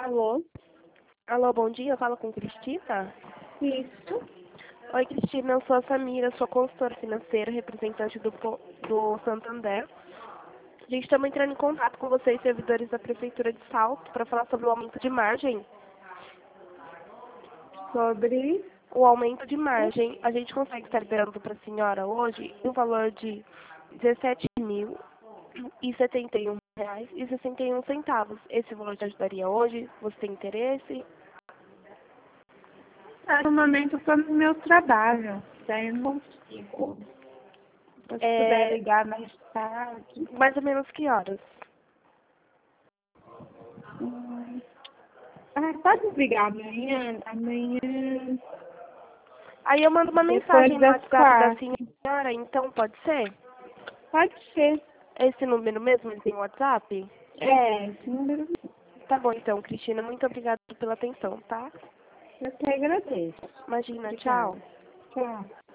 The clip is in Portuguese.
Alô? Alô, bom dia, eu falo com Cristina? Isso. Oi, Cristina, eu sou a Samira, sou consultora financeira, representante do Santander. A gente está entrando em contato com vocês, servidores da Prefeitura de Salto, para falar sobre o aumento de margem. Sobre O aumento de margem, a gente consegue estar liberando para a senhora hoje um valor de R$ 17.071,61. Esse valor te ajudaria hoje? Você tem interesse? no momento eu estou no meu trabalho. Daí eu não consigo. Se você puder ligar mais tarde. Mais ou menos que horas? Pode ligar amanhã? Amanhã. Aí eu mando uma Depois mensagem no das WhatsApp da 4. senhora, então pode ser? Pode ser. Esse número mesmo tem WhatsApp? Esse número. Tá bom então, Cristina. Muito obrigada pela atenção, tá? Eu que agradeço. Imagina, Obrigada. tchau. Tchau.